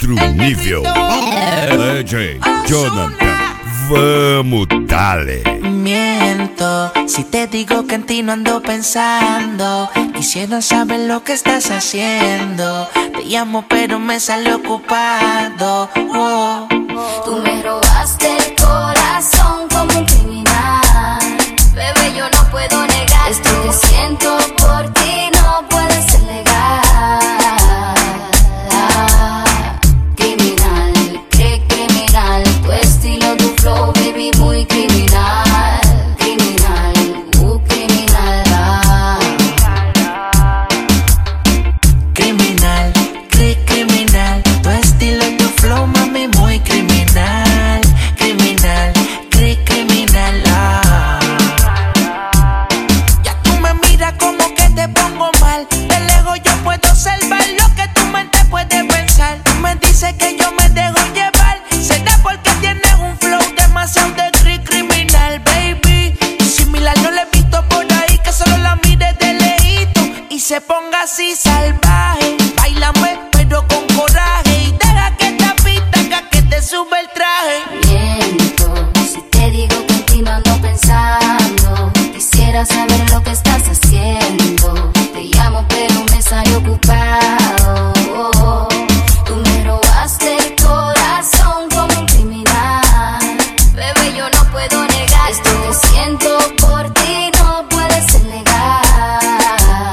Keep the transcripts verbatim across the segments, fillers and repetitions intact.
outro nível. D J Jonathan, vamos dale. Miento si te digo que en ti no ando pensando. Quisiera saber lo que estás haciendo. Te llamo pero me sale ocupado. Oh. Tú me robaste el corazón como un criminal. Bebé, yo no puedo negar esto que siento por ti, no puede ser legal. Criminal, qué criminal. Tu estilo, tu flow, baby, muy criminal. Criminal, uh, criminal. Ah. Criminal, cri criminal. Tu estilo, tu flow, mami, muy criminal. Criminal, cri criminal. Ah. Ya tú me miras como que te pongo mal. De lejos yo puedo observar lo que tu mente puede pensar. Tú me dices que yo me dejo llevar. Será porque tienes un flow demasiado de cri criminal, baby. Similar no le he visto por ahí, que solo la mire de lejito y se ponga así salvaje. Báilame pero con coraje y deja que esta pista haga que te sube el traje. Miento si te digo que en ti no ando pensando. Quisiera saber lo que estás haciendo. Te llamo pero me sale ocupado. Tú me robaste el corazón como un criminal. Bebé, yo no puedo negar esto que siento por ti, no puede ser legal.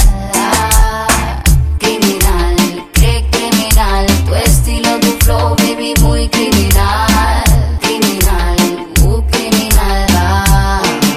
Criminal, qué criminal. Tu estilo, tu flow, baby, muy criminal. Criminal, uh, criminal. Ah.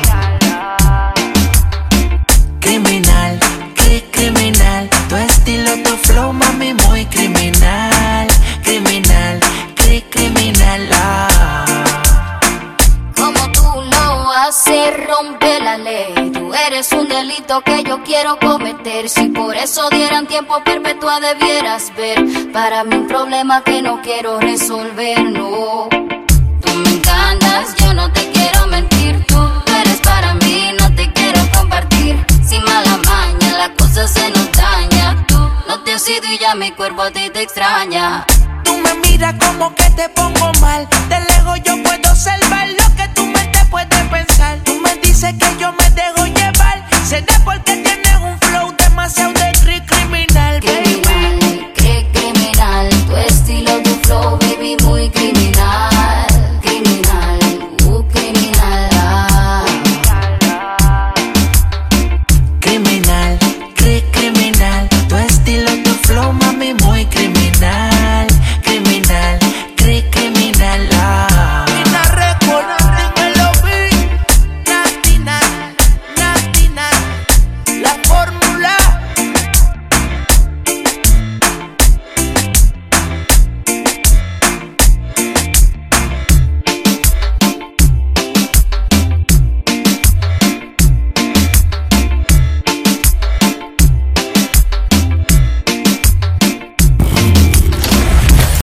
Criminal, cri criminal. Tu estilo, tu flow, mami, muy criminal. Criminal, cri criminal. Ah. Como tú lo haces, rompe la ley. Tú eres un delito que yo quiero cometer. Si por eso dieran tiempo perpetua debieras ver. Para mí un problema que no quiero resolver, no. Tú me encantas, yo no te quiero mentir. Tú eres para mí, no te quiero compartir. Sin mala maña, la cosa se nos daña. Tú no te has sido y ya mi cuerpo a ti te extraña. Tú me miras como que te pongo mal. De lejos yo puedo observar lo que tu mente puede pensar. Tú me dices que yo me dejo llevar. Será porque